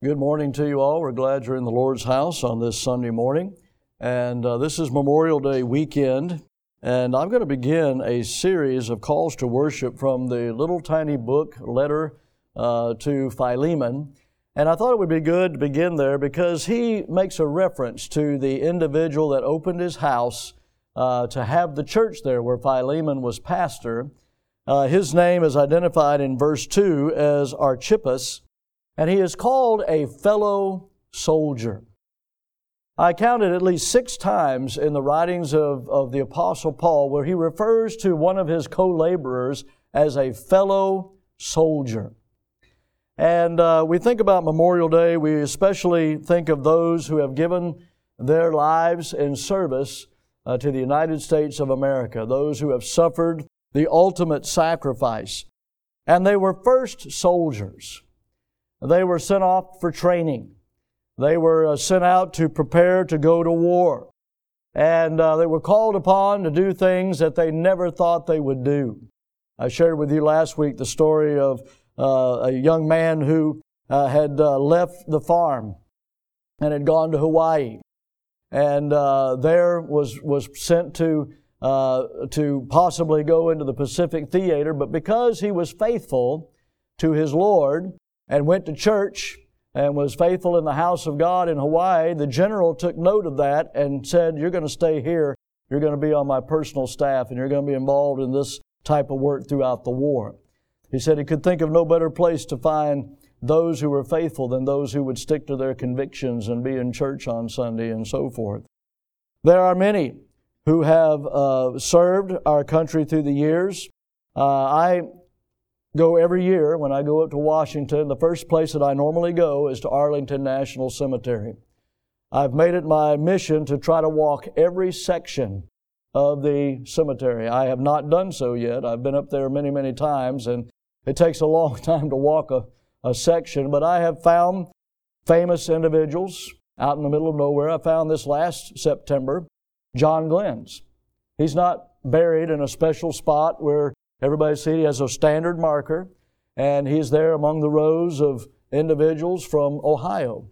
Good morning to you all. We're glad you're in the Lord's house on this Sunday morning. And this is Memorial Day weekend. And I'm going to begin a series of calls to worship from the little tiny book, letter to Philemon. And I thought it would be good to begin there because he makes a reference to the individual that opened his house to have the church there where Philemon was pastor. His name is identified in verse 2 as Archippus, and he is called a fellow soldier. I counted at least 6 times in the writings of the Apostle Paul where he refers to one of his co-laborers as a fellow soldier. And we think about Memorial Day, we especially think of those who have given their lives in service to the United States of America, those who have suffered the ultimate sacrifice. And they were first soldiers. They were sent off for training. They were sent out to prepare to go to war. And they were called upon to do things that they never thought they would do. I shared with you last week the story of a young man who had left the farm and had gone to Hawaii. And there was sent to possibly go into the Pacific Theater, but because he was faithful to his Lord and went to church and was faithful in the house of God in Hawaii, the general took note of that and said, "You're going to stay here, you're going to be on my personal staff, and you're going to be involved in this type of work throughout the war." He said he could think of no better place to find those who were faithful than those who would stick to their convictions and be in church on Sunday and so forth. There are many who have served our country through the years. I go every year when I go up to Washington. The first place that I normally go is to Arlington National Cemetery. I've made it my mission to try to walk every section of the cemetery. I have not done so yet. I've been up there many, many times, and it takes a long time to walk a section, but I have found famous individuals out in the middle of nowhere. I found this last September, John Glenn's. He's not buried in a special spot where everybody sees. He has a standard marker, and he's there among the rows of individuals from Ohio.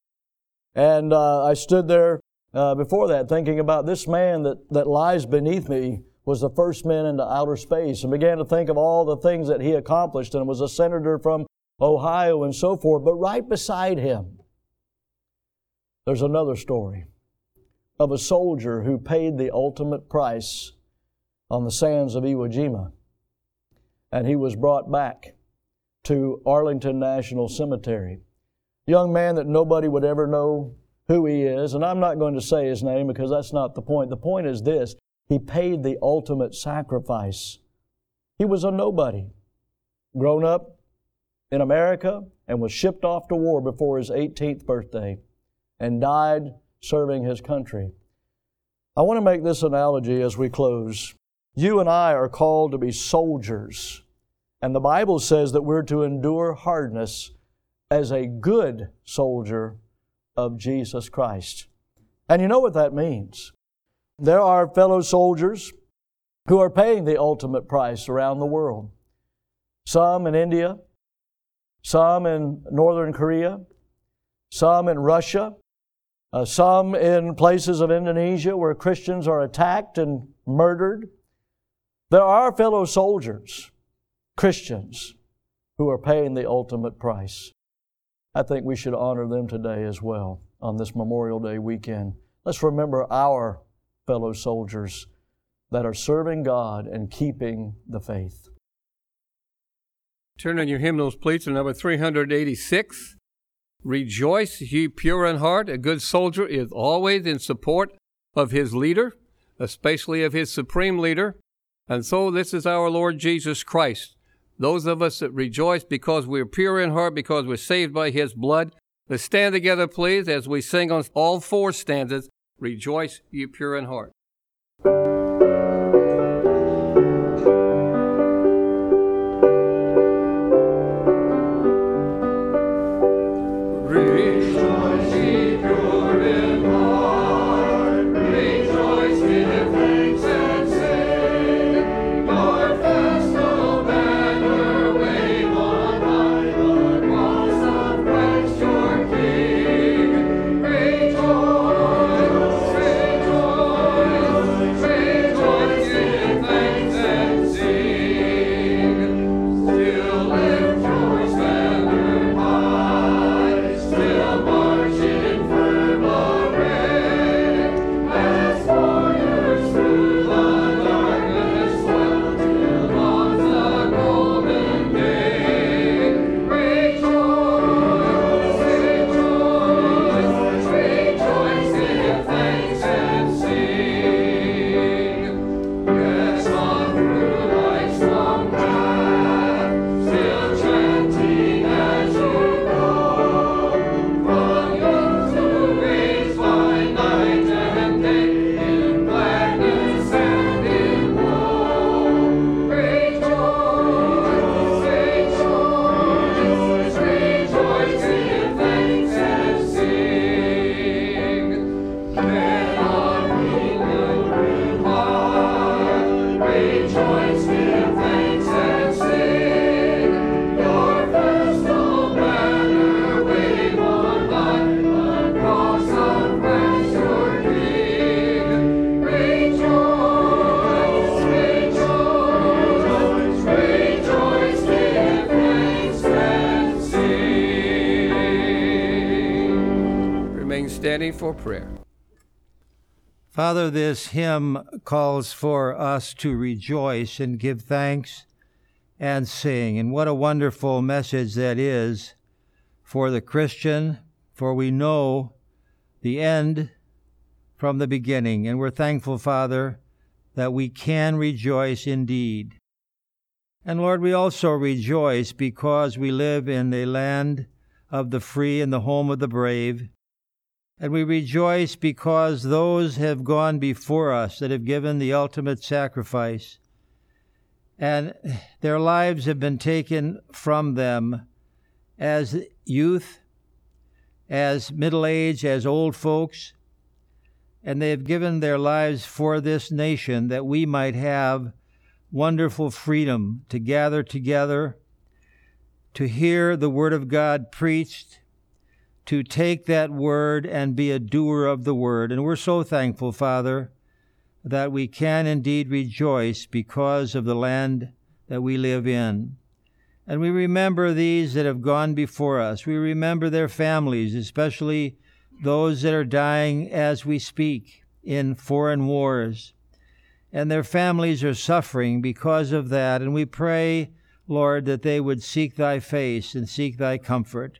And I stood there before that thinking about this man that lies beneath me was the first man into outer space, and began to think of all the things that he accomplished, and was a senator from Ohio and so forth. But right beside him, there's another story of a soldier who paid the ultimate price on the sands of Iwo Jima. And he was brought back to Arlington National Cemetery. Young man that nobody would ever know who he is. And I'm not going to say his name because that's not the point. The point is this: he paid the ultimate sacrifice. He was a nobody, grown up in America, and was shipped off to war before his 18th birthday and died serving his country. I want to make this analogy as we close. You and I are called to be soldiers, and the Bible says that we're to endure hardness as a good soldier of Jesus Christ. And you know what that means. There are fellow soldiers who are paying the ultimate price around the world. Some in India, some in Northern Korea, some in Russia, some in places of Indonesia where Christians are attacked and murdered. There are fellow soldiers, Christians, who are paying the ultimate price. I think we should honor them today as well on this Memorial Day weekend. Let's remember our fellow soldiers that are serving God and keeping the faith. Turn on your hymnals, please, to number 386. Rejoice, ye pure in heart. A good soldier is always in support of his leader, especially of his supreme leader. And so this is our Lord Jesus Christ. Those of us that rejoice because we're pure in heart, because we're saved by His blood. Let's stand together, please, as we sing on all 4 stanzas, Rejoice, ye pure in heart. Your standing for prayer. Father, this hymn calls for us to rejoice and give thanks and sing. And what a wonderful message that is for the Christian, for we know the end from the beginning. And we're thankful, Father, that we can rejoice indeed. And Lord, we also rejoice because we live in the land of the free and the home of the brave. And we rejoice because those have gone before us that have given the ultimate sacrifice. And their lives have been taken from them as youth, as middle age, as old folks. And they have given their lives for this nation that we might have wonderful freedom to gather together, to hear the Word of God preached, to take that Word and be a doer of the Word. And we're so thankful, Father, that we can indeed rejoice because of the land that we live in. And we remember these that have gone before us. We remember their families, especially those that are dying as we speak in foreign wars. And their families are suffering because of that. And we pray, Lord, that they would seek Thy face and seek Thy comfort.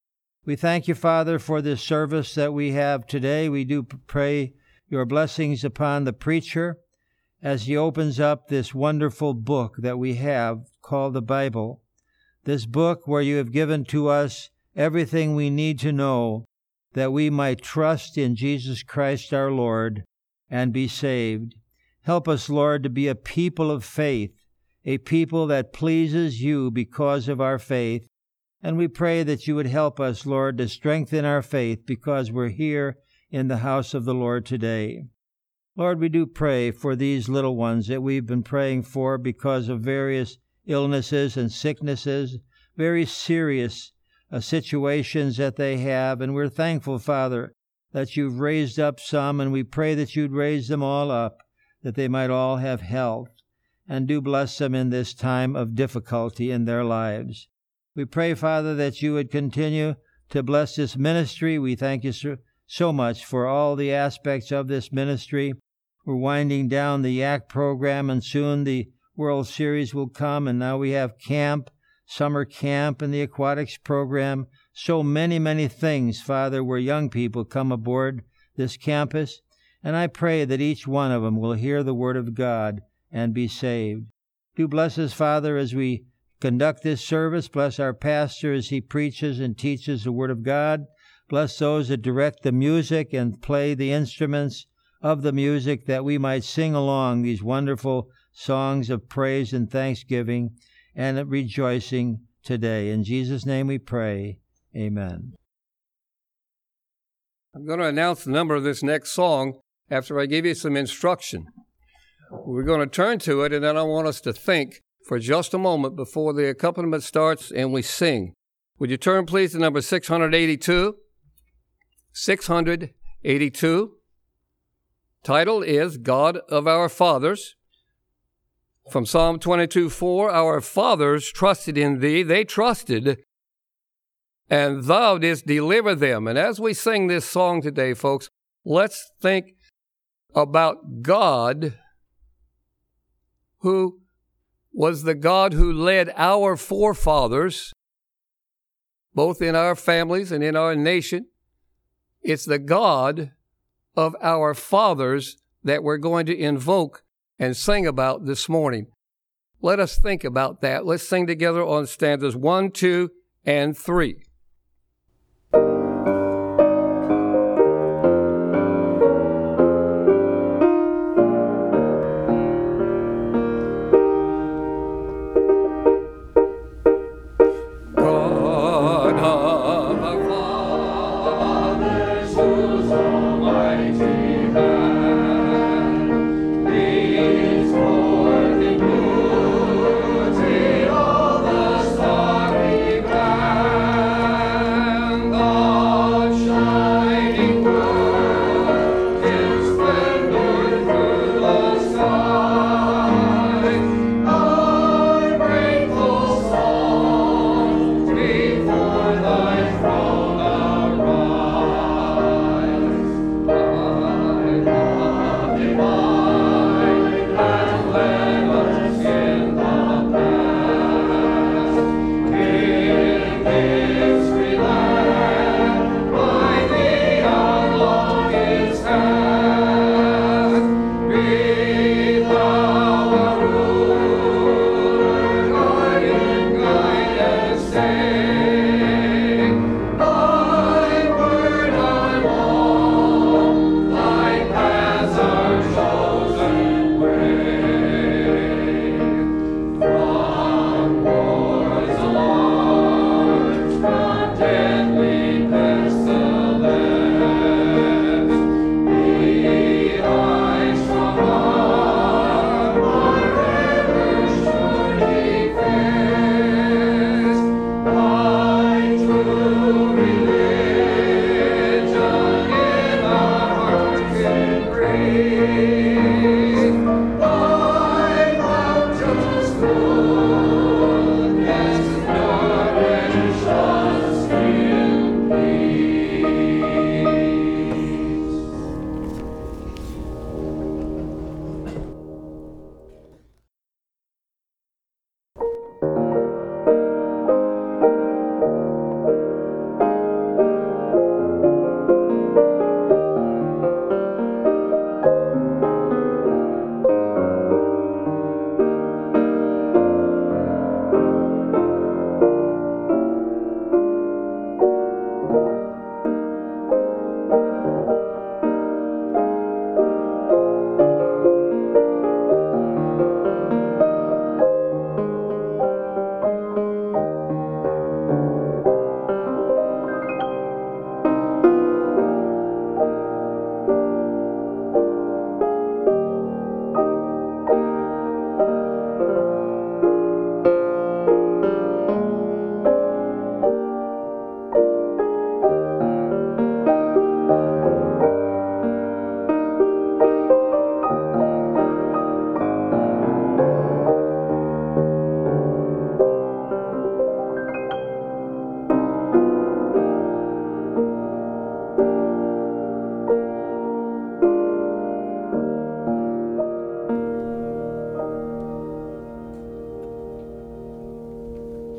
We thank You, Father, for this service that we have today. We do pray Your blessings upon the preacher as he opens up this wonderful book that we have called the Bible. This book where You have given to us everything we need to know that we might trust in Jesus Christ our Lord and be saved. Help us, Lord, to be a people of faith, a people that pleases You because of our faith. And we pray that You would help us, Lord, to strengthen our faith because we're here in the house of the Lord today. Lord, we do pray for these little ones that we've been praying for because of various illnesses and sicknesses, very serious situations that they have. And we're thankful, Father, that You've raised up some, and we pray that You'd raise them all up, that they might all have health. And do bless them in this time of difficulty in their lives. We pray, Father, that You would continue to bless this ministry. We thank You so much for all the aspects of this ministry. We're winding down the YAC program, and soon the World Series will come, and now we have camp, summer camp, and the aquatics program. So many, many things, Father, where young people come aboard this campus. And I pray that each one of them will hear the Word of God and be saved. Do bless us, Father, as we conduct this service. Bless our pastor as he preaches and teaches the Word of God. Bless those that direct the music and play the instruments of the music, that we might sing along these wonderful songs of praise and thanksgiving and rejoicing today. In Jesus' name we pray. Amen. I'm going to announce the number of this next song after I give you some instruction. We're going to turn to it, and then I want us to think for just a moment before the accompaniment starts and we sing. Would you turn, please, to number 682? 682. Title is God of Our Fathers. From Psalm 22:4, our fathers trusted in Thee. They trusted, and Thou didst deliver them. And as we sing this song today, folks, let's think about God, who was the God who led our forefathers, both in our families and in our nation. It's the God of our fathers that we're going to invoke and sing about this morning. Let us think about that. Let's sing together on stanzas 1, 2, and 3. All the starry clouds.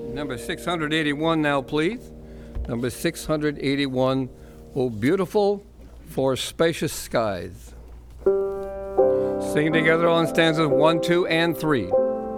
Number 681 now, please. Number 681, "O Beautiful for Spacious Skies." Sing together on stanzas 1, 2, and 3.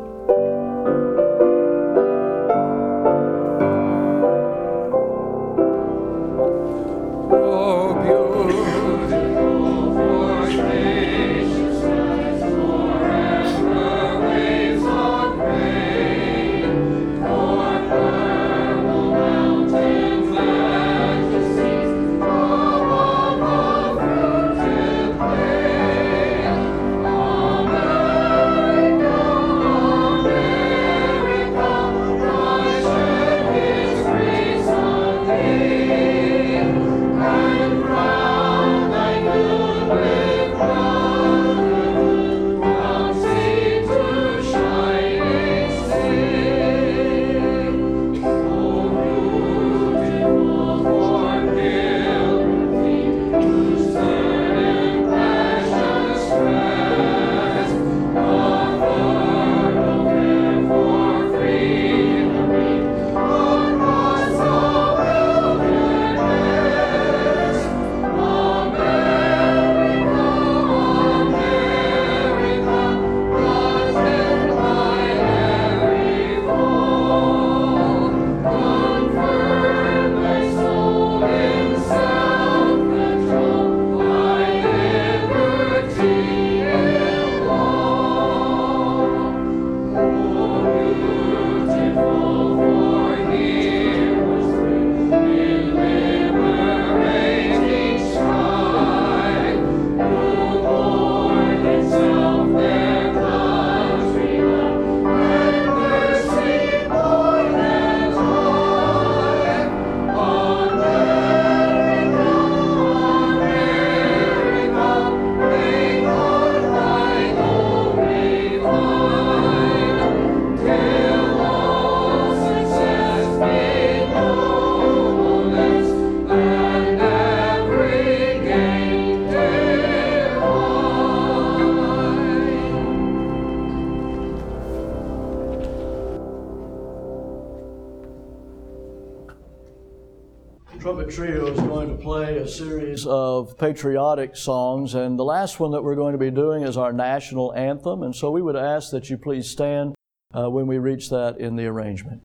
Trumpet Trio is going to play a series of patriotic songs, and the last one that we're going to be doing is our national anthem, and so we would ask that you please stand when we reach that in the arrangement.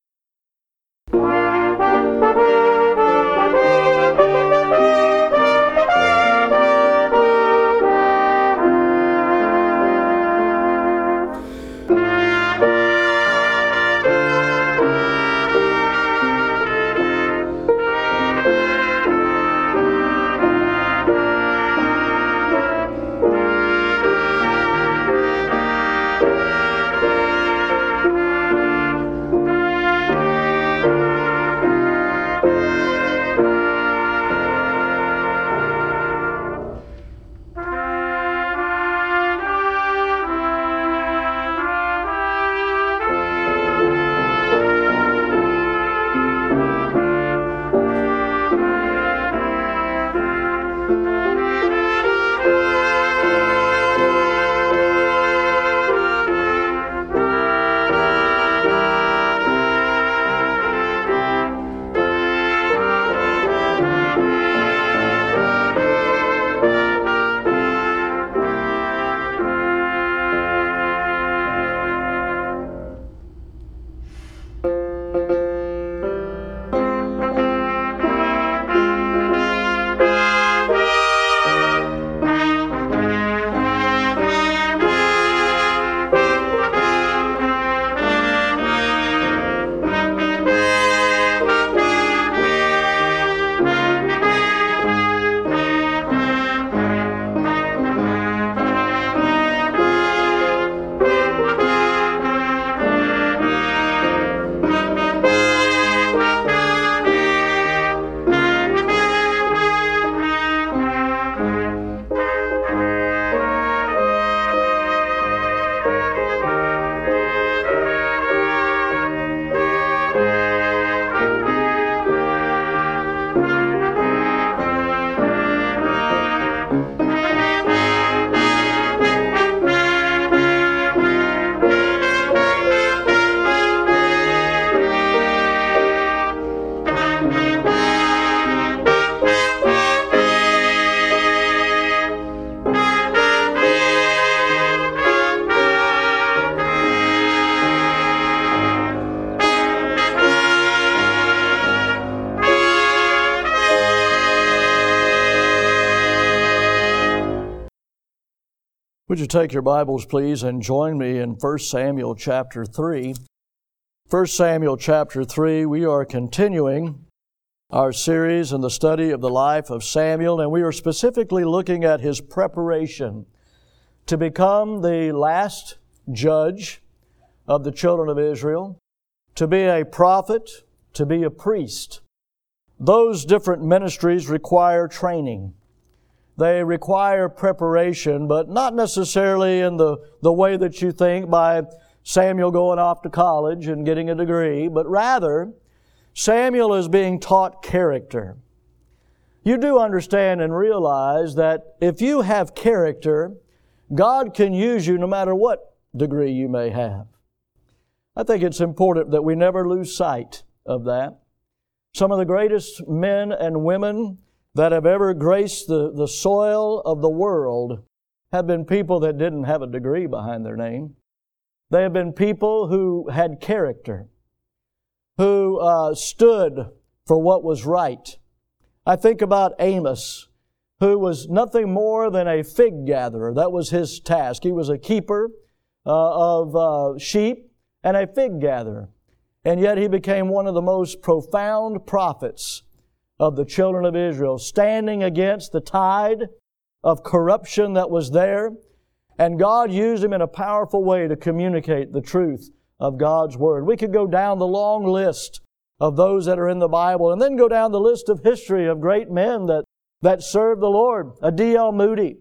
Would you take your Bibles, please, and join me in 1 Samuel chapter 3. 1 Samuel chapter 3, we are continuing our series in the study of the life of Samuel, and we are specifically looking at his preparation to become the last judge of the children of Israel, to be a prophet, to be a priest. Those different ministries require training. They require preparation, but not necessarily in the way that you think by Samuel going off to college and getting a degree, but rather Samuel is being taught character. You do understand and realize that if you have character, God can use you no matter what degree you may have. I think it's important that we never lose sight of that. Some of the greatest men and women that have ever graced the soil of the world have been people that didn't have a degree behind their name. They have been people who had character, who stood for what was right. I think about Amos, who was nothing more than a fig gatherer. That was his task. He was a keeper of sheep and a fig gatherer. And yet he became one of the most profound prophets of the children of Israel, standing against the tide of corruption that was there. And God used him in a powerful way to communicate the truth of God's Word. We could go down the long list of those that are in the Bible and then go down the list of history of great men that served the Lord. A D.L. Moody,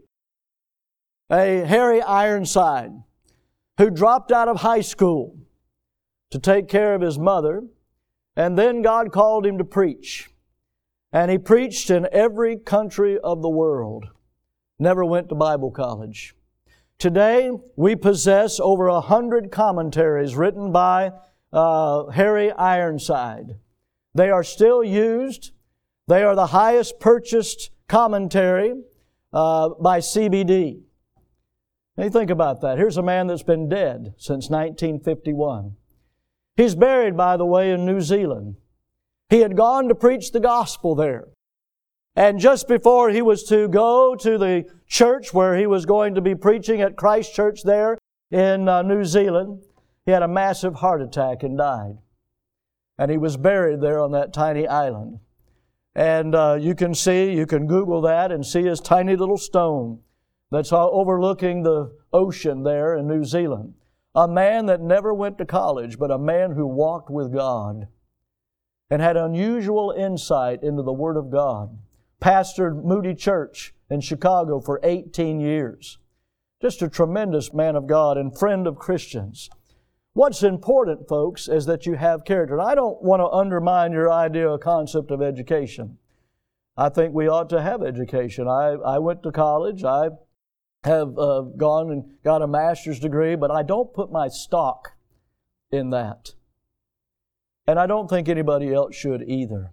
a Harry Ironside, who dropped out of high school to take care of his mother, and then God called him to preach. And he preached in every country of the world. Never went to Bible college. Today, we possess over 100 commentaries written by Harry Ironside. They are still used. They are the highest purchased commentary by CBD. Now you think about that. Here's a man that's been dead since 1951. He's buried, by the way, in New Zealand. He had gone to preach the gospel there. And just before he was to go to the church where he was going to be preaching at Christ Church there in New Zealand, he had a massive heart attack and died. And he was buried there on that tiny island. And you can Google that and see his tiny little stone that's overlooking the ocean there in New Zealand. A man that never went to college, but a man who walked with God and had unusual insight into the Word of God. Pastored Moody Church in Chicago for 18 years. Just a tremendous man of God and friend of Christians. What's important, folks, is that you have character. And I don't want to undermine your idea or concept of education. I think we ought to have education. I went to college. I have gone and got a master's degree, but I don't put my stock in that. And I don't think anybody else should either.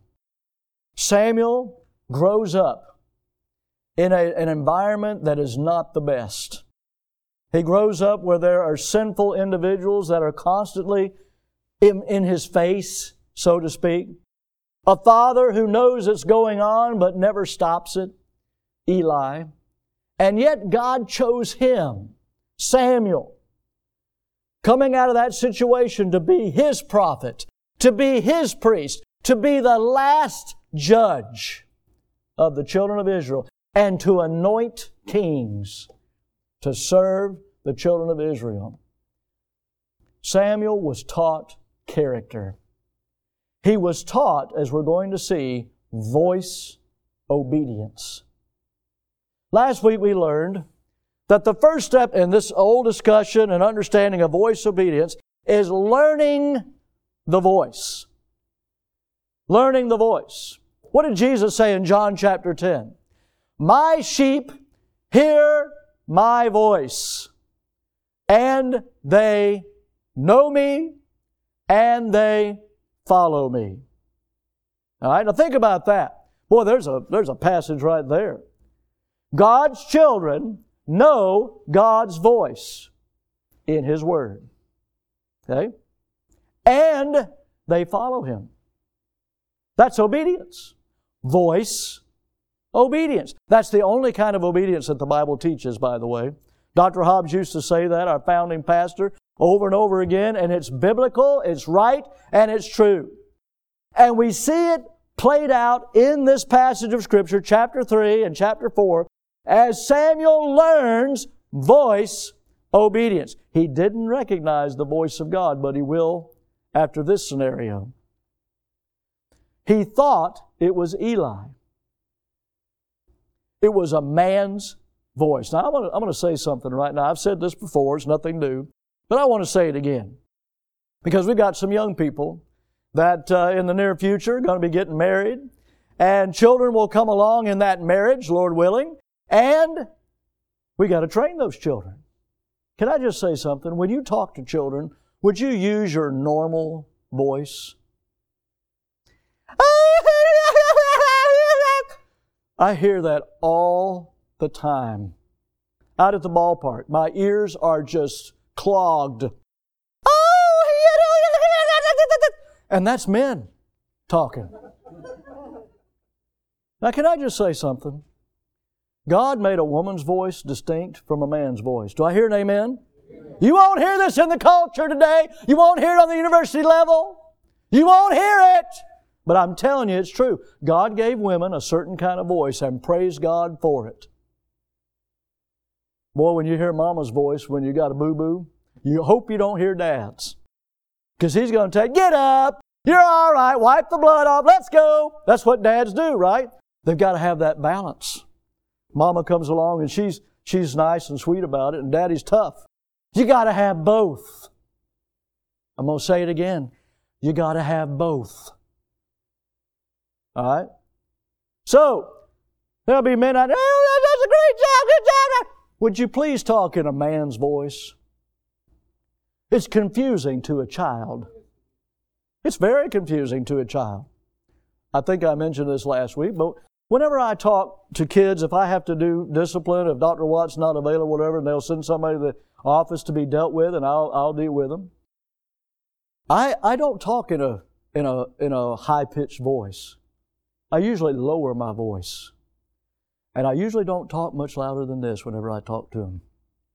Samuel grows up in an environment that is not the best. He grows up where there are sinful individuals that are constantly in his face, so to speak. A father who knows it's going on but never stops it, Eli. And yet God chose him, Samuel, coming out of that situation to be His prophet, to be His priest, to be the last judge of the children of Israel, and to anoint kings to serve the children of Israel. Samuel was taught character. He was taught, as we're going to see, voice obedience. Last week we learned that the first step in this old discussion and understanding of voice obedience is learning the voice. Learning the voice. What did Jesus say in John chapter 10? My sheep hear my voice, and they know me, and they follow me. All right, now think about that. Boy, there's a passage right there. God's children know God's voice in His Word. Okay? And they follow Him. That's obedience. Voice obedience. That's the only kind of obedience that the Bible teaches, by the way. Dr. Hobbs used to say that, our founding pastor, over and over again, and it's biblical, it's right, and it's true. And we see it played out in this passage of Scripture, chapter 3 and chapter 4, as Samuel learns voice obedience. He didn't recognize the voice of God, but he will after this scenario. He thought it was Eli. It was a man's voice. Now, I'm going to say something right now. I've said this before. It's nothing new. But I want to say it again. Because we've got some young people that in the near future are going to be getting married. And children will come along in that marriage, Lord willing. And we got to train those children. Can I just say something? When you talk to children, would you use your normal voice? I hear that all the time. Out at the ballpark, my ears are just clogged. And that's men talking. Now, can I just say something? God made a woman's voice distinct from a man's voice. Do I hear an amen? You won't hear this in the culture today. You won't hear it on the university level. You won't hear it. But I'm telling you, it's true. God gave women a certain kind of voice, and praise God for it. Boy, when you hear Mama's voice when you got a boo-boo, you hope you don't hear Dad's. Because he's going to tell you, get up, you're all right, wipe the blood off, let's go. That's what dads do, right? They've got to have that balance. Mama comes along and she's nice and sweet about it, and Daddy's tough. You got to have both. I'm going to say it again. You got to have both. All right? So, there'll be men out there, oh, that's a great job, good job. Would you please talk in a man's voice? It's confusing to a child. It's very confusing to a child. I think I mentioned this last week, but whenever I talk to kids, if I have to do discipline, if Dr. Watt's not available, whatever, and they'll send somebody to the office to be dealt with, and I'll deal with them. I don't talk in a high-pitched voice. I usually lower my voice. And I usually don't talk much louder than this whenever I talk to them.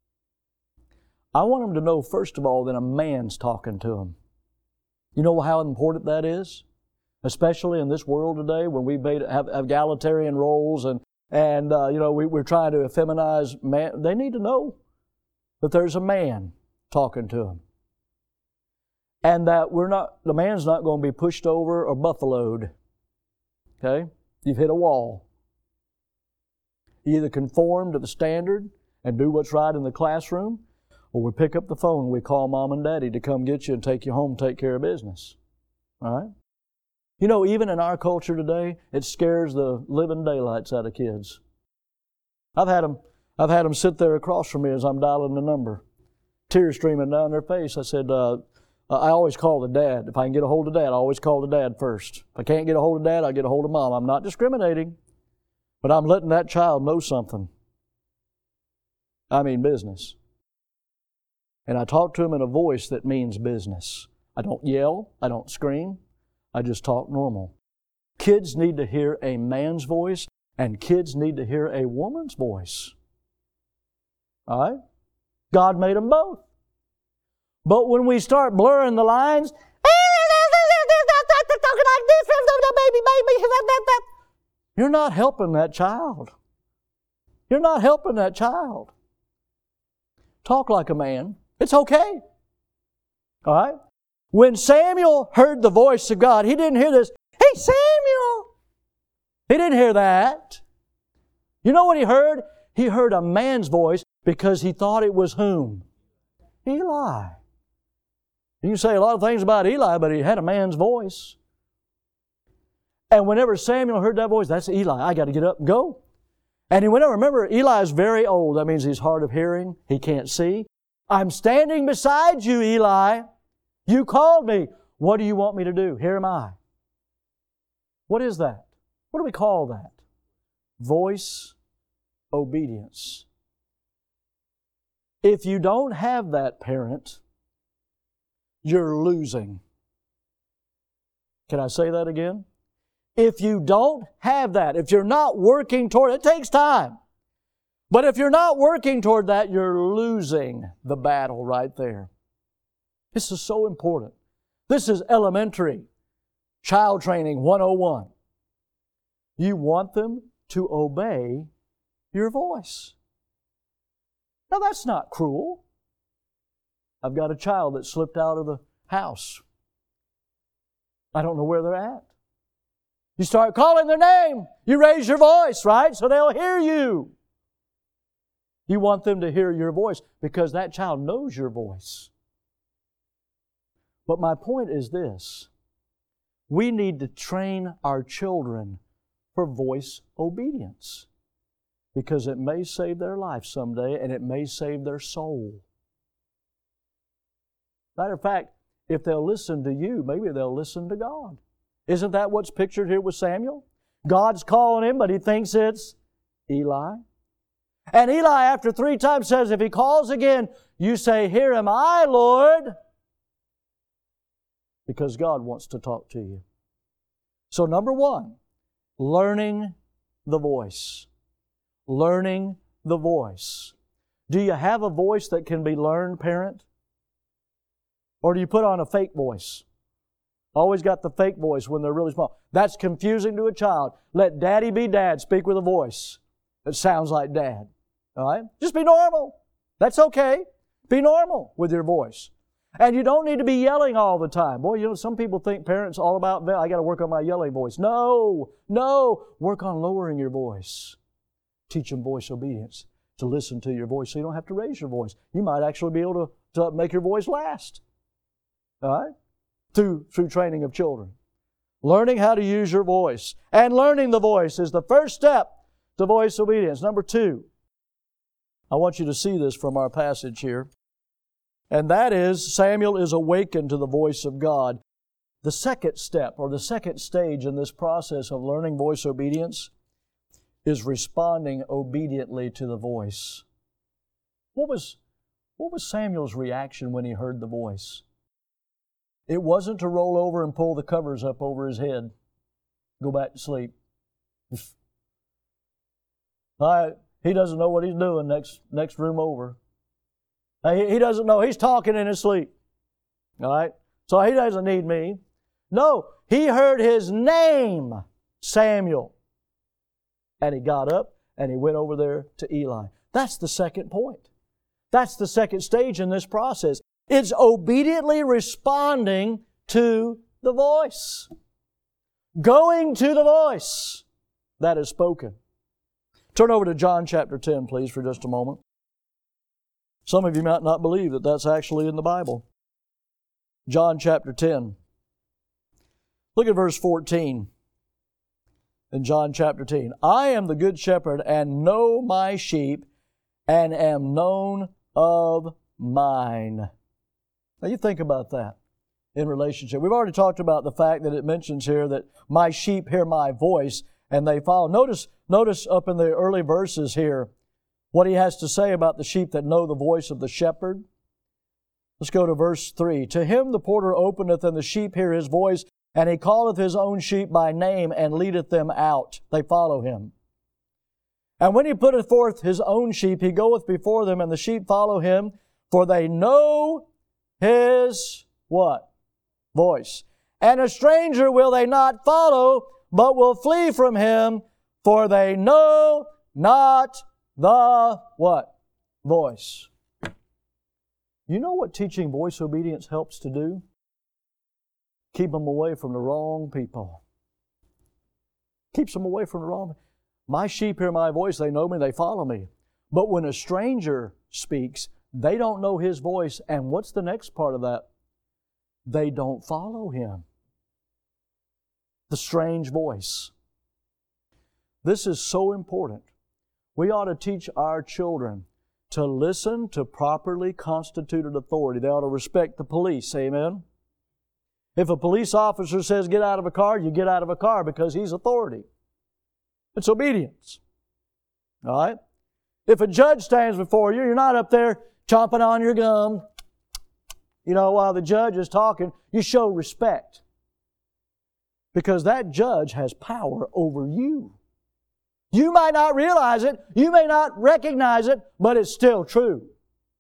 I want them to know, first of all, that a man's talking to them. You know how important that is? Especially in this world today when we have egalitarian roles and we're trying to effeminize man. They need to know that there's a man talking to them. And that the man's not going to be pushed over or buffaloed. Okay? You've hit a wall. You either conform to the standard and do what's right in the classroom, or we pick up the phone and we call Mom and Daddy to come get you and take you home and take care of business. All right? You know, even in our culture today, it scares the living daylights out of kids. I've had them sit there across from me as I'm dialing the number, tears streaming down their face. I said, I always call the dad. If I can get a hold of Dad, I always call the dad first. If I can't get a hold of Dad, I get a hold of Mom. I'm not discriminating, but I'm letting that child know something. I mean business. And I talk to him in a voice that means business. I don't yell. I don't scream. I just talk normal. Kids need to hear a man's voice, and kids need to hear a woman's voice. All right? God made them both. But when we start blurring the lines, you're not helping that child. You're not helping that child. Talk like a man. It's okay. All right? When Samuel heard the voice of God, he didn't hear this, hey, Samuel. He didn't hear that. You know what he heard? He heard a man's voice because he thought it was whom? Eli. You can say a lot of things about Eli, but he had a man's voice. And whenever Samuel heard that voice, that's Eli. I got to get up and go. And remember, Eli is very old. That means he's hard of hearing. He can't see. I'm standing beside you, Eli. You called me. What do you want me to do? Here am I. What is that? What do we call that? Voice obedience. If you don't have that, parent, you're losing. Can I say that again? If you don't have that, if you're not working toward it, it takes time. But if you're not working toward that, you're losing the battle right there. This is so important. This is elementary child training 101. You want them to obey your voice. Now that's not cruel. I've got a child that slipped out of the house. I don't know where they're at. You start calling their name. You raise your voice, right? So they'll hear you. You want them to hear your voice because that child knows your voice. But my point is this. We need to train our children for voice obedience because it may save their life someday and it may save their soul. Matter of fact, if they'll listen to you, maybe they'll listen to God. Isn't that what's pictured here with Samuel? God's calling him, but he thinks it's Eli. And Eli, after 3 times, says, if he calls again, you say, here am I, Lord. Because God wants to talk to you. So number 1, learning the voice. Learning the voice. Do you have a voice that can be learned, parent? Or do you put on a fake voice? Always got the fake voice when they're really small. That's confusing to a child. Let daddy be dad. Speak with a voice that sounds like dad. All right? Just be normal. That's okay. Be normal with your voice. And you don't need to be yelling all the time. Boy, you know, some people think parents all about, I got to work on my yelling voice. No. Work on lowering your voice. Teach them voice obedience, to listen to your voice so you don't have to raise your voice. You might actually be able to make your voice last. All right? Through training of children. Learning how to use your voice. And learning the voice is the first step to voice obedience. Number 2, I want you to see this from our passage here. And that is, Samuel is awakened to the voice of God. The second step, or the second stage in this process of learning voice obedience, is responding obediently to the voice. What was Samuel's reaction when he heard the voice? It wasn't to roll over and pull the covers up over his head. Go back to sleep. He doesn't know what he's doing next room over. He doesn't know. He's talking in his sleep. All right? So he doesn't need me. No, he heard his name, Samuel. And he got up and he went over there to Eli. That's the second point. That's the second stage in this process. It's obediently responding to the voice. Going to the voice that is spoken. Turn over to John chapter 10, please, for just a moment. Some of you might not believe that that's actually in the Bible. John chapter 10. Look at verse 14. In John chapter 10. I am the good shepherd and know my sheep and am known of mine. Now you think about that in relationship. We've already talked about the fact that it mentions here that my sheep hear my voice and they follow. Notice up in the early verses here what he has to say about the sheep that know the voice of the shepherd. Let's go to verse 3. To him the porter openeth, and the sheep hear his voice, and he calleth his own sheep by name, and leadeth them out. They follow him. And when he putteth forth his own sheep, he goeth before them, and the sheep follow him, for they know his what? Voice. And a stranger will they not follow, but will flee from him, for they know not the what? Voice. You know what teaching voice obedience helps to do? Keep them away from the wrong people. Keeps them away from the wrong. My sheep hear my voice, they know me, they follow me. But when a stranger speaks, they don't know his voice. And what's the next part of that? They don't follow him. The strange voice. This is so important. We ought to teach our children to listen to properly constituted authority. They ought to respect the police. Amen? If a police officer says get out of a car, you get out of a car because he's authority. It's obedience. All right? If a judge stands before you, you're not up there chomping on your gum. You know, while the judge is talking, you show respect. Because that judge has power over you. You might not realize it, you may not recognize it, but it's still true.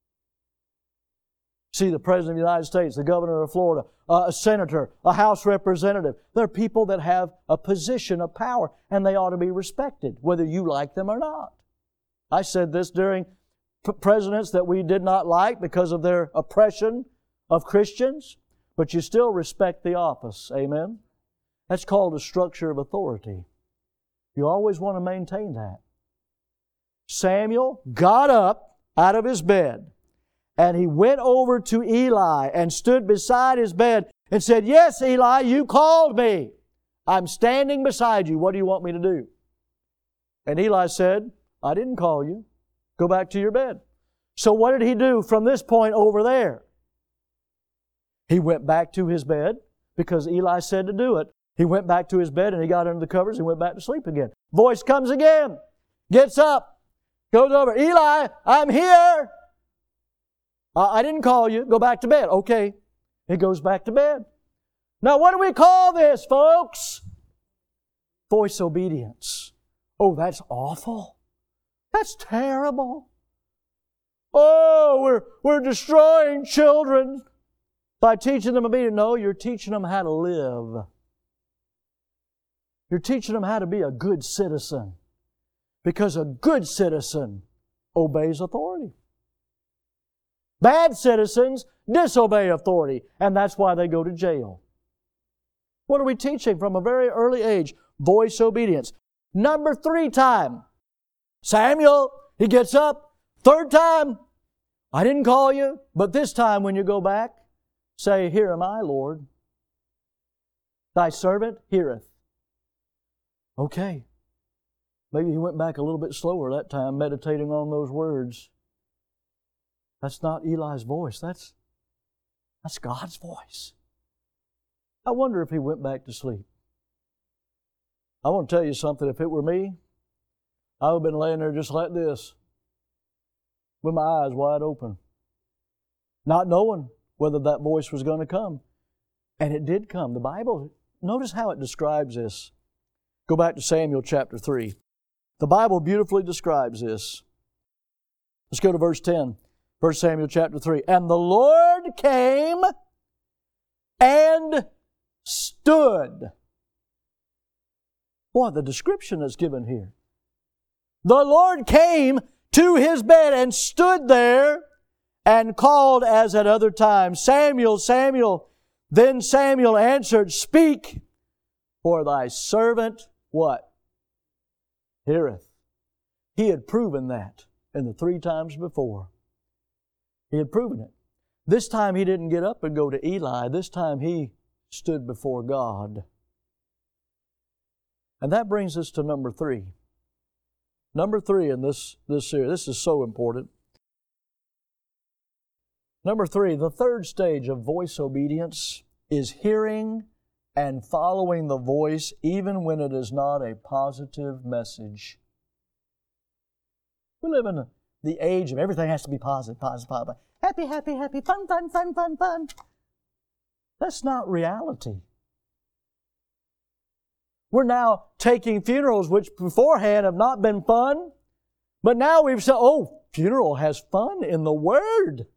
See, the President of the United States, the Governor of Florida, a Senator, a House Representative, they're people that have a position of power, and they ought to be respected, whether you like them or not. I said this during presidents that we did not like because of their oppression of Christians, but you still respect the office. Amen? That's called a structure of authority. You always want to maintain that. Samuel got up out of his bed, and he went over to Eli and stood beside his bed and said, "Yes, Eli, you called me. I'm standing beside you. What do you want me to do?" And Eli said, "I didn't call you. Go back to your bed." So what did he do from this point over there? He went back to his bed because Eli said to do it. He went back to his bed and he got under the covers and went back to sleep again. Voice comes again. Gets up. Goes over. "Eli, I'm here. I didn't call you. Go back to bed." Okay. He goes back to bed. Now what do we call this, folks? Voice obedience. Oh, that's awful. That's terrible. Oh, we're destroying children by teaching them obedience. No, you're teaching them how to live. You're teaching them how to be a good citizen. Because a good citizen obeys authority. Bad citizens disobey authority, and that's why they go to jail. What are we teaching from a very early age? Voice obedience. Number 3 time. Samuel, he gets up. 3rd time. "I didn't call you, but this time when you go back, say, 'Here am I, Lord. Thy servant heareth.'" Okay. Maybe he went back a little bit slower that time, meditating on those words. That's not Eli's voice. That's God's voice. I wonder if he went back to sleep. I want to tell you something. If it were me, I would have been laying there just like this, with my eyes wide open, not knowing whether that voice was going to come. And it did come. The Bible, notice how it describes this. Go back to Samuel chapter 3. The Bible beautifully describes this. Let's go to verse 10. 1 Samuel chapter 3. "And the Lord came and stood." Boy, the description is given here. The Lord came to his bed and stood there and called as at other times, "Samuel, Samuel." Then Samuel answered, "Speak, for thy servant," what? "Heareth." He had proven that in the 3 times before. He had proven it. This time he didn't get up and go to Eli. This time he stood before God. And that brings us to number 3. Number 3 in this series. This is so important. Number 3, the 3rd stage of voice obedience is hearing and following the voice even when it is not a positive message. We live in the age of everything has to be positive, positive, positive. Happy, happy, happy, fun, fun, fun, fun, fun. That's not reality. We're now taking funerals which beforehand have not been fun, but now we've said, "Oh, funeral has fun in the Word.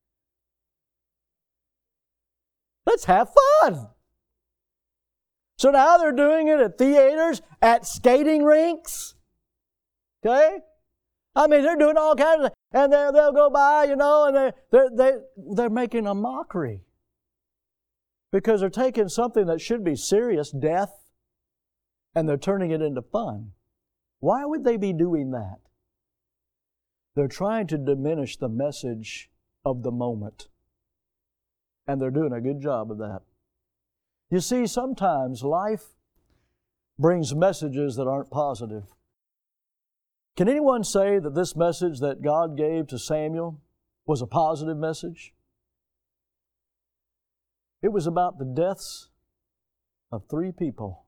Let's have fun." So now they're doing it at theaters, at skating rinks. Okay? I mean, they're doing all kinds of, and they'll go by, and they're making a mockery. Because they're taking something that should be serious, death, and they're turning it into fun. Why would they be doing that? They're trying to diminish the message of the moment. And they're doing a good job of that. You see, sometimes life brings messages that aren't positive. Can anyone say that this message that God gave to Samuel was a positive message? It was about the deaths of 3 people.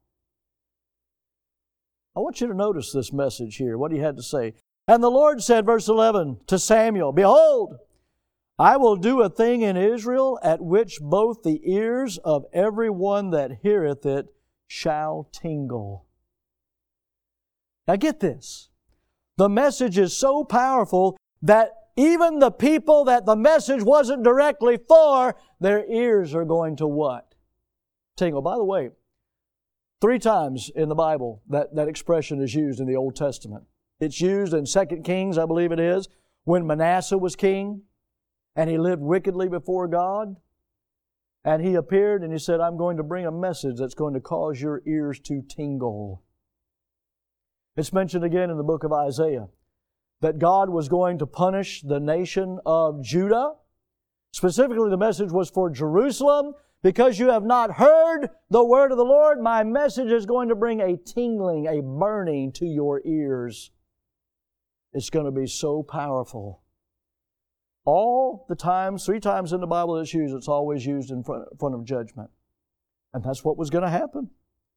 I want you to notice this message here, what he had to say. "And the Lord said," verse 11, "to Samuel, Behold, I will do a thing in Israel at which both the ears of every one that heareth it shall tingle." Now get this. The message is so powerful that even the people that the message wasn't directly for, their ears are going to what? Tingle. By the way, 3 times in the Bible that expression is used in the Old Testament. It's used in 2 Kings, I believe it is, when Manasseh was king and he lived wickedly before God. And he appeared and he said, I'm going to bring a message that's going to cause your ears to tingle. It's mentioned again in the book of Isaiah that God was going to punish the nation of Judah. Specifically, the message was for Jerusalem. Because you have not heard the word of the Lord, my message is going to bring a tingling, a burning to your ears. It's going to be so powerful. All the times, 3 times in the Bible it's used, it's always used in front of judgment. And that's what was going to happen.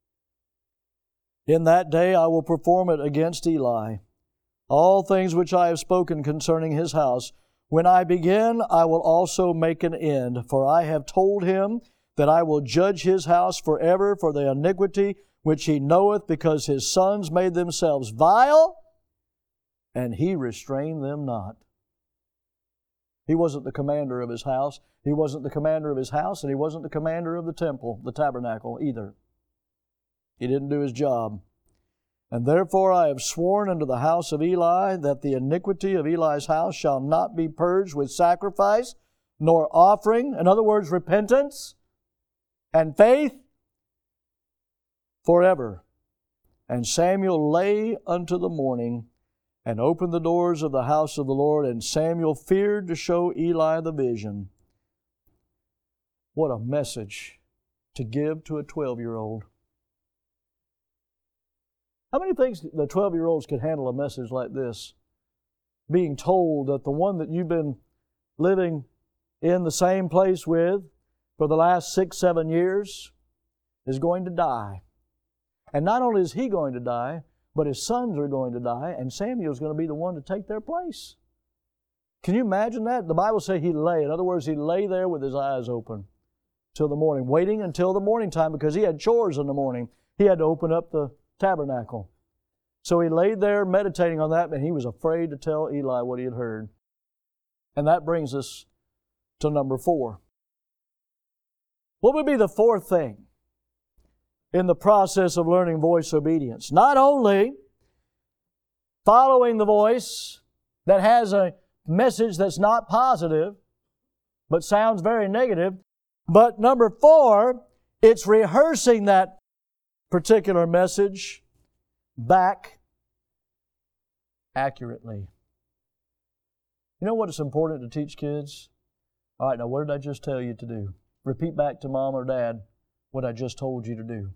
In that day I will perform it against Eli. All things which I have spoken concerning his house, when I begin, I will also make an end, for I have told him that I will judge his house forever for the iniquity which he knoweth, because his sons made themselves vile, and he restrained them not. He wasn't the commander of his house. He wasn't the commander of his house, and he wasn't the commander of the temple, the tabernacle, either. He didn't do his job. And therefore I have sworn unto the house of Eli that the iniquity of Eli's house shall not be purged with sacrifice, nor offering, in other words, repentance and faith, forever. And Samuel lay unto the morning, and opened the doors of the house of the Lord, and Samuel feared to show Eli the vision. What a message to give to a 12-year-old. How many thinks the 12-year-olds could handle a message like this? Being told that the one that you've been living in the same place with for the last 6, 7 years is going to die. And not only is he going to die, but his sons are going to die, and Samuel's going to be the one to take their place. Can you imagine that? The Bible says he lay. In other words, he lay there with his eyes open till the morning, waiting until the morning time because he had chores in the morning. He had to open up the tabernacle. So he laid there meditating on that, and he was afraid to tell Eli what he had heard. And that brings us to number 4. What would be the 4th thing in the process of learning voice obedience? Not only following the voice that has a message that's not positive, but sounds very negative, but number 4, it's rehearsing that particular message back accurately. You know what is important to teach kids? All right, now what did I just tell you to do? Repeat back to mom or dad what I just told you to do.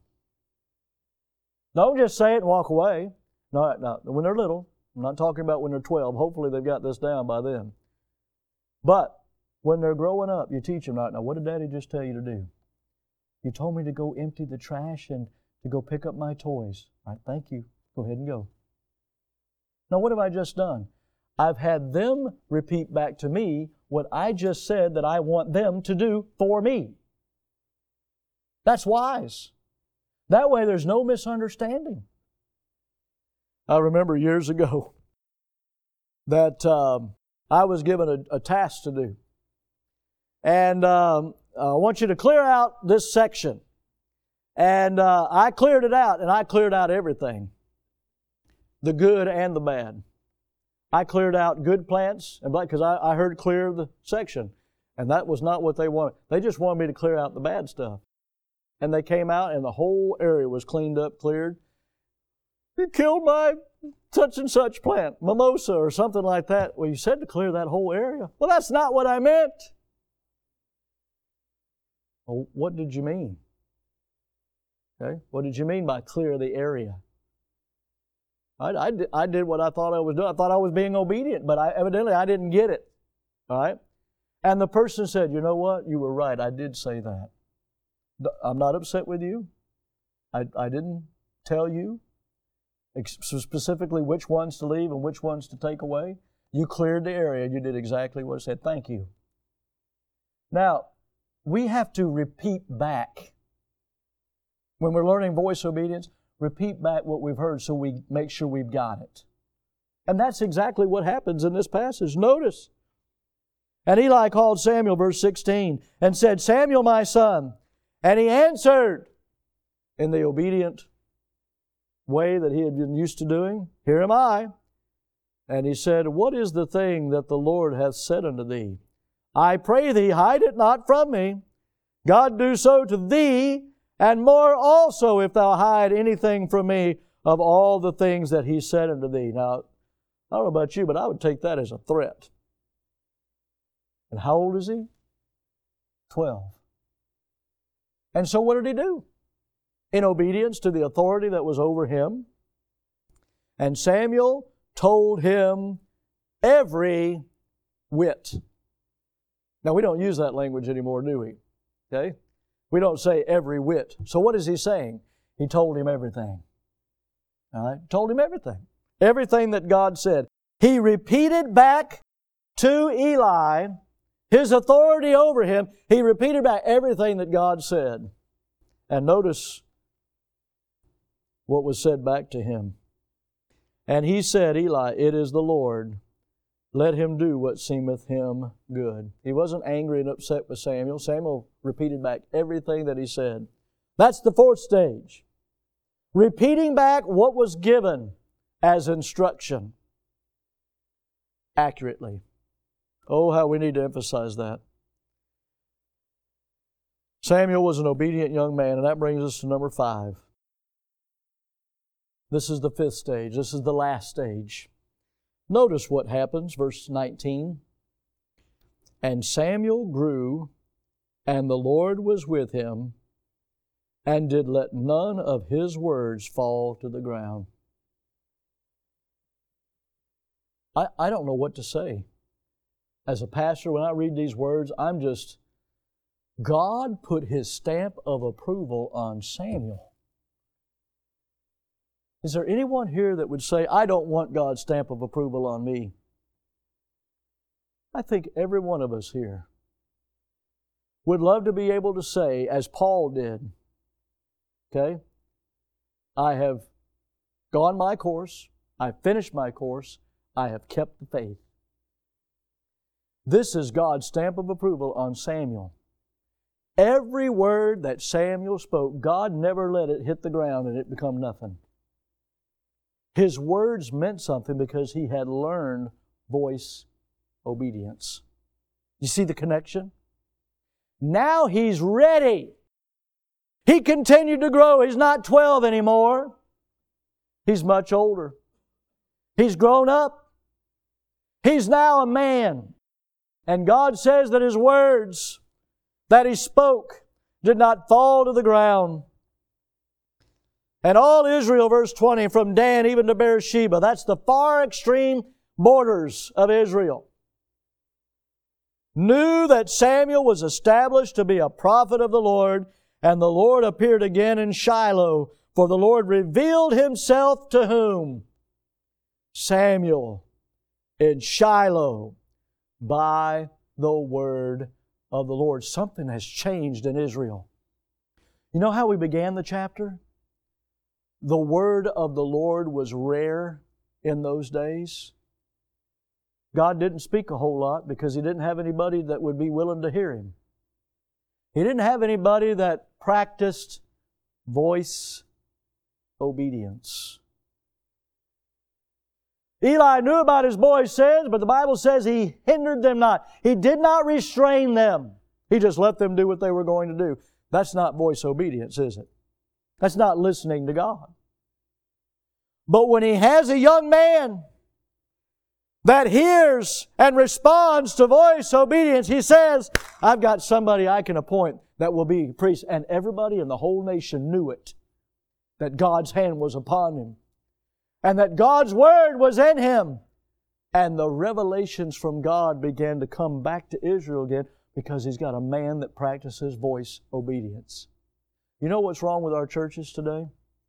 Don't just say it and walk away. No, when they're little. I'm not talking about when they're 12. Hopefully they've got this down by then. But when they're growing up, you teach them, now what did Daddy just tell you to do? You told me to go empty the trash and to go pick up my toys. All right, thank you. Go ahead and go. Now, what have I just done? I've had them repeat back to me what I just said that I want them to do for me. That's wise. That way there's no misunderstanding. I remember years ago that I was given a task to do. And I want you to clear out this section. And I cleared it out, and I cleared out everything. The good and the bad. I cleared out good plants, and because I heard clear the section. And that was not what they wanted. They just wanted me to clear out the bad stuff. And they came out, and the whole area was cleaned up, cleared. You killed my such and such plant, mimosa or something like that. Well, you said to clear that whole area. Well, that's not what I meant. Well, what did you mean? Okay, what did you mean by clear the area? I did what I thought I was doing. I thought I was being obedient, but evidently I didn't get it. All right? And the person said, you know what? You were right. I did say that. I'm not upset with you. I didn't tell you specifically which ones to leave and which ones to take away. You cleared the area. You did exactly what I said. Thank you. Now, we have to repeat back. When we're learning voice obedience, repeat back what we've heard so we make sure we've got it. And that's exactly what happens in this passage. Notice. And Eli called Samuel, verse 16, and said, Samuel, my son. And he answered in the obedient way that he had been used to doing, Here am I. And he said, What is the thing that the Lord hath said unto thee? I pray thee, hide it not from me. God do so to thee, and more also, if thou hide anything from me of all the things that he said unto thee. Now, I don't know about you, but I would take that as a threat. And how old is he? 12. And so what did he do? In obedience to the authority that was over him. And Samuel told him every whit. Now, we don't use that language anymore, do we? Okay? We don't say every whit. So what is he saying? He told him everything. All right? Told him everything. Everything that God said. He repeated back to Eli his authority over him. He repeated back everything that God said. And notice what was said back to him. And he said, Eli, it is the Lord. Let him do what seemeth him good. He wasn't angry and upset with Samuel. Samuel repeated back everything that he said. That's the fourth stage. Repeating back what was given as instruction accurately. Oh, how we need to emphasize that. Samuel was an obedient young man, and that brings us to number 5. This is the fifth stage. This is the last stage. Notice what happens, verse 19. And Samuel grew, and the Lord was with him, and did let none of his words fall to the ground. I don't know what to say. As a pastor, when I read these words, God put His stamp of approval on Samuel. Is there anyone here that would say, I don't want God's stamp of approval on me? I think every one of us here would love to be able to say, as Paul did, okay, I have gone my course, I've finished my course, I have kept the faith. This is God's stamp of approval on Samuel. Every word that Samuel spoke, God never let it hit the ground and it become nothing. His words meant something because he had learned voice obedience. You see the connection? Now he's ready. He continued to grow. He's not 12 anymore. He's much older. He's grown up. He's now a man. And God says that his words that he spoke did not fall to the ground. And all Israel, verse 20, from Dan even to Beersheba, that's the far extreme borders of Israel, knew that Samuel was established to be a prophet of the Lord, and the Lord appeared again in Shiloh, for the Lord revealed Himself to whom? Samuel in Shiloh by the word of the Lord. Something has changed in Israel. You know how we began the chapter? The word of the Lord was rare in those days. God didn't speak a whole lot because He didn't have anybody that would be willing to hear Him. He didn't have anybody that practiced voice obedience. Eli knew about his boys' sins, but the Bible says he hindered them not. He did not restrain them. He just let them do what they were going to do. That's not voice obedience, is it? That's not listening to God. But when he has a young man that hears and responds to voice obedience, he says, I've got somebody I can appoint that will be priest. And everybody in the whole nation knew it, that God's hand was upon him, and that God's Word was in him. And the revelations from God began to come back to Israel again because he's got a man that practices voice obedience. You know what's wrong with our churches today?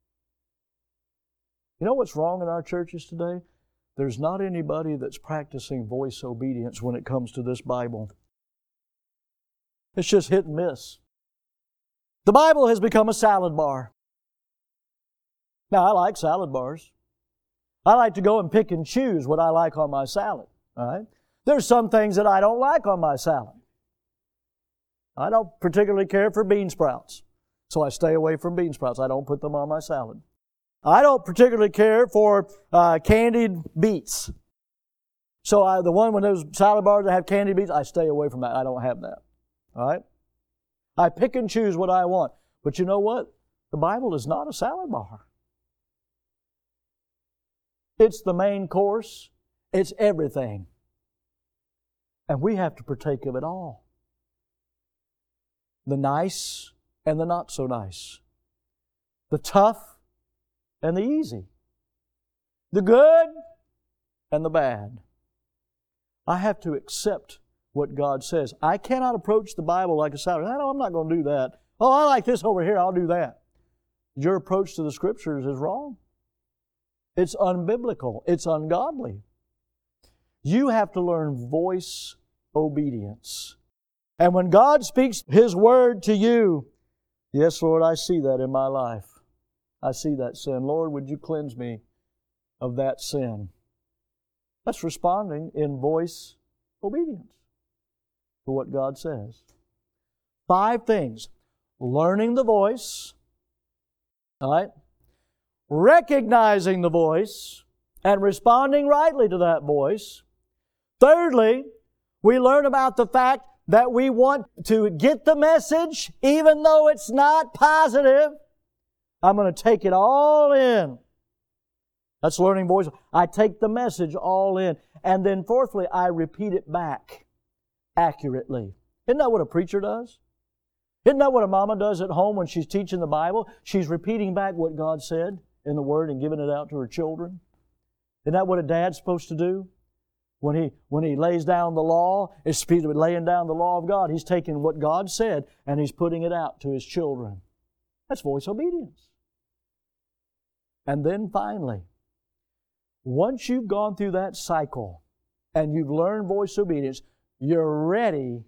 You know what's wrong in our churches today? There's not anybody that's practicing voice obedience when it comes to this Bible. It's just hit and miss. The Bible has become a salad bar. Now, I like salad bars. I like to go and pick and choose what I like on my salad. All right? There's some things that I don't like on my salad. I don't particularly care for bean sprouts, so I stay away from bean sprouts. I don't put them on my salad. I don't particularly care for candied beets. So the one when those salad bars that have candied beets, I stay away from that. I don't have that. All right? I pick and choose what I want. But you know what? The Bible is not a salad bar. It's the main course. It's everything. And we have to partake of it all. The nice and the not so nice. The tough and the easy. The good and the bad. I have to accept what God says. I cannot approach the Bible like a salad. No, I'm not going to do that. Oh, I like this over here. I'll do that. Your approach to the Scriptures is wrong. It's unbiblical. It's ungodly. You have to learn voice obedience. And when God speaks His Word to you, yes, Lord, I see that in my life. I see that sin. Lord, would you cleanse me of that sin? That's responding in voice obedience to what God says. 5 things. Learning the voice. All right? Recognizing the voice and responding rightly to that voice. Thirdly, we learn about the fact that we want to get the message even though it's not positive. I'm going to take it all in. That's learning voice. I take the message all in. And then fourthly, I repeat it back accurately. Isn't that what a preacher does? Isn't that what a mama does at home when she's teaching the Bible? She's repeating back what God said in the Word and giving it out to her children. Isn't that what a dad's supposed to do? When he lays down the law, it's laying down the law of God. He's taking what God said and he's putting it out to his children. That's voice obedience. And then finally, once you've gone through that cycle and you've learned voice obedience, you're ready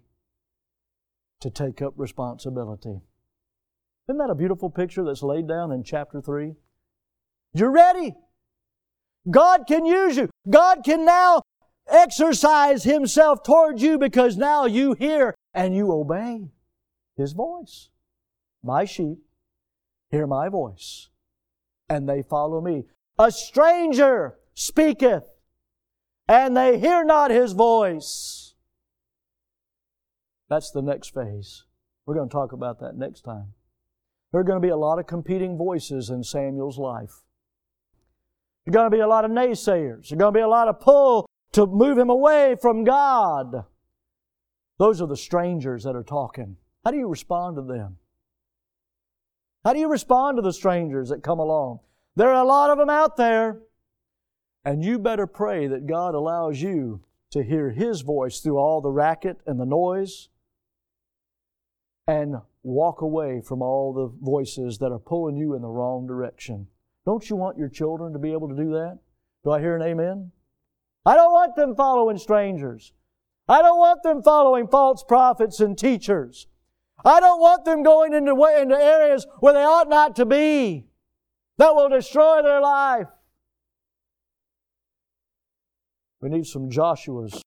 to take up responsibility. Isn't that a beautiful picture that's laid down in chapter 3? You're ready. God can use you. God can now exercise Himself toward you because now you hear and you obey His voice. My sheep hear my voice, and they follow me. A stranger speaketh, and they hear not His voice. That's the next phase. We're going to talk about that next time. There are going to be a lot of competing voices in Samuel's life. There's going to be a lot of naysayers. There's going to be a lot of pull to move him away from God. Those are the strangers that are talking. How do you respond to them? How do you respond to the strangers that come along? There are a lot of them out there. And you better pray that God allows you to hear His voice through all the racket and the noise and walk away from all the voices that are pulling you in the wrong direction. Don't you want your children to be able to do that? Do I hear an amen? I don't want them following strangers. I don't want them following false prophets and teachers. I don't want them going into areas where they ought not to be. That will destroy their life. We need some Joshuas.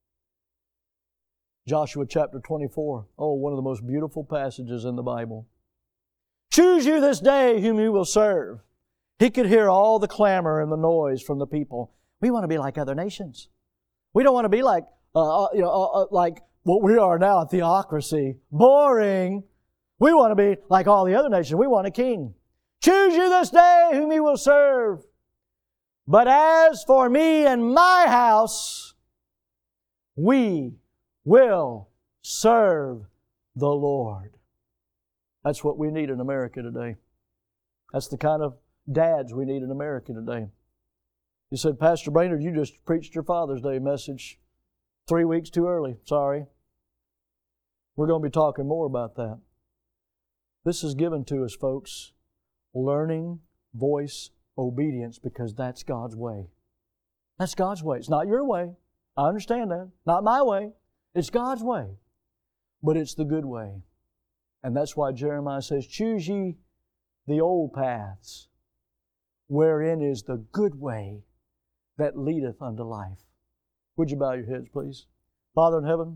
Joshua chapter 24. Oh, one of the most beautiful passages in the Bible. Choose you this day whom you will serve. He could hear all the clamor and the noise from the people. We want to be like other nations. We don't want to be like like what we are now, a theocracy. Boring. We want to be like all the other nations. We want a king. Choose you this day whom you will serve. But as for me and my house, we will serve the Lord. That's what we need in America today. That's the kind of dads we need in America today. You said, Pastor Brainerd, you just preached your Father's Day message 3 weeks too early. Sorry. We're going to be talking more about that. This is given to us, folks. Learning voice obedience, because that's God's way. That's God's way. It's not your way. I understand that. Not my way. It's God's way. But it's the good way. And that's why Jeremiah says, choose ye the old paths. wherein is the good way that leadeth unto life. Would you bow your heads, please? Father in heaven,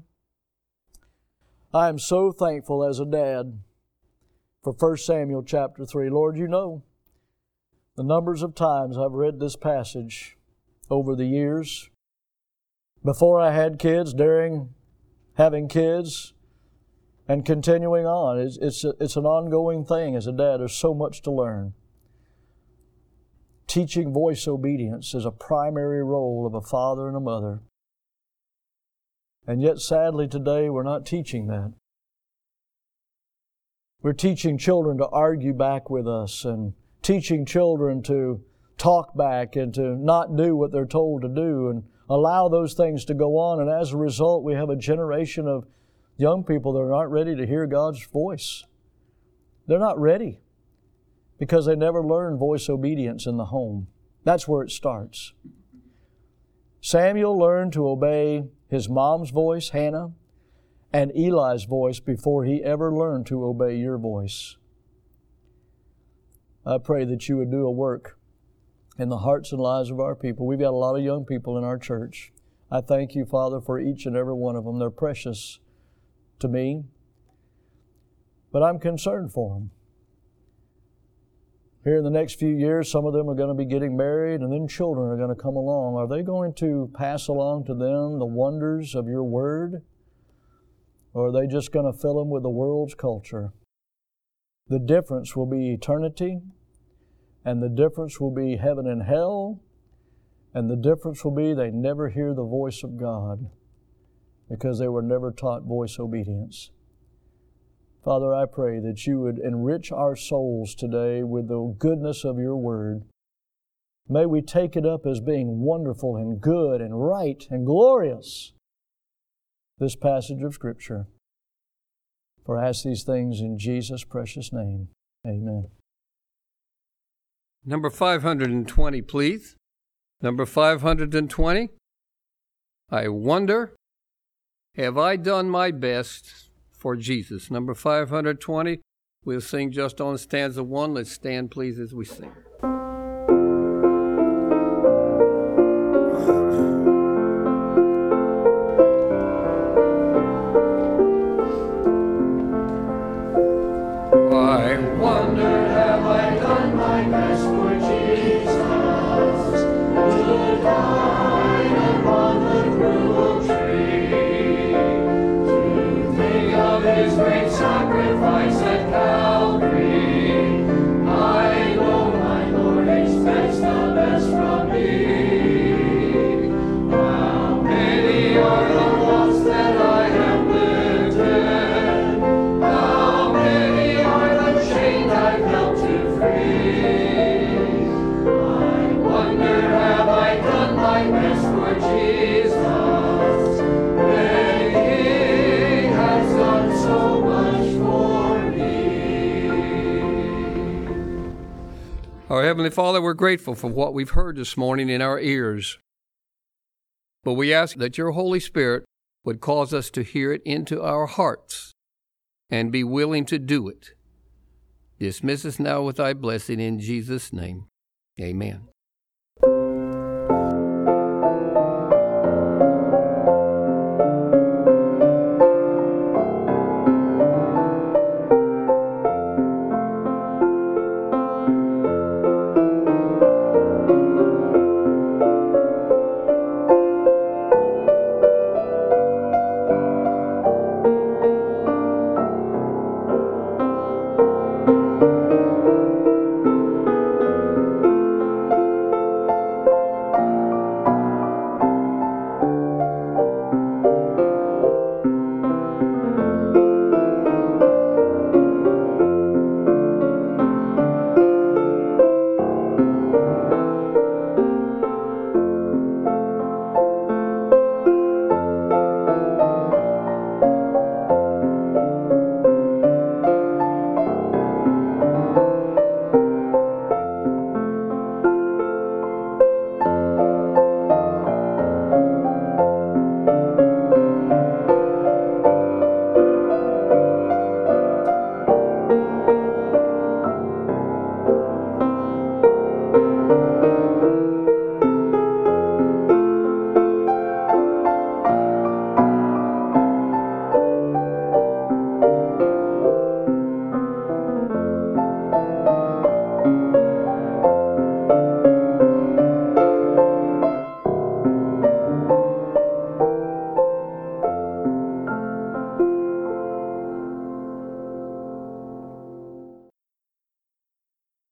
I am so thankful as a dad for 1 Samuel chapter 3. Lord, you know the numbers of times I've read this passage over the years. Before I had kids, during having kids, and continuing on. It's an ongoing thing as a dad. There's so much to learn. Teaching voice obedience is a primary role of a father and a mother. And yet, sadly, today we're not teaching that. We're teaching children to argue back with us and teaching children to talk back and to not do what they're told to do and allow those things to go on. And as a result, we have a generation of young people that are not ready to hear God's voice. They're not ready because they never learned voice obedience in the home. That's where it starts. Samuel learned to obey his mom's voice, Hannah, and Eli's voice before he ever learned to obey your voice. I pray that you would do a work in the hearts and lives of our people. We've got a lot of young people in our church. I thank you, Father, for each and every one of them. They're precious to me, but I'm concerned for them. Here in the next few years, some of them are going to be getting married, and then children are going to come along. Are they going to pass along to them the wonders of your word? Or are they just going to fill them with the world's culture? The difference will be eternity, and the difference will be heaven and hell, and the difference will be they never hear the voice of God because they were never taught voice obedience. Father, I pray that you would enrich our souls today with the goodness of your word. May we take it up as being wonderful and good and right and glorious, this passage of Scripture. For I ask these things in Jesus' precious name. Amen. Number 520, please. Number 520. I wonder, have I done my best for Jesus? Number 520. We'll sing just on stanza 1. Let's stand, please, as we sing. I wonder, have I done my best for Jesus, who died upon the cruel tree, to think of His great sacrifice at Calvary. I know my Lord expects the best from me. How many are the lost that I have lifted? How many are the chains I've helped to free? I wonder, have I done my best for Jesus, when He has done so much for me? Our Heavenly Father, we're grateful for what we've heard this morning in our ears. But we ask that your Holy Spirit would cause us to hear it into our hearts and be willing to do it. Dismiss us now with thy blessing in Jesus' name. Amen.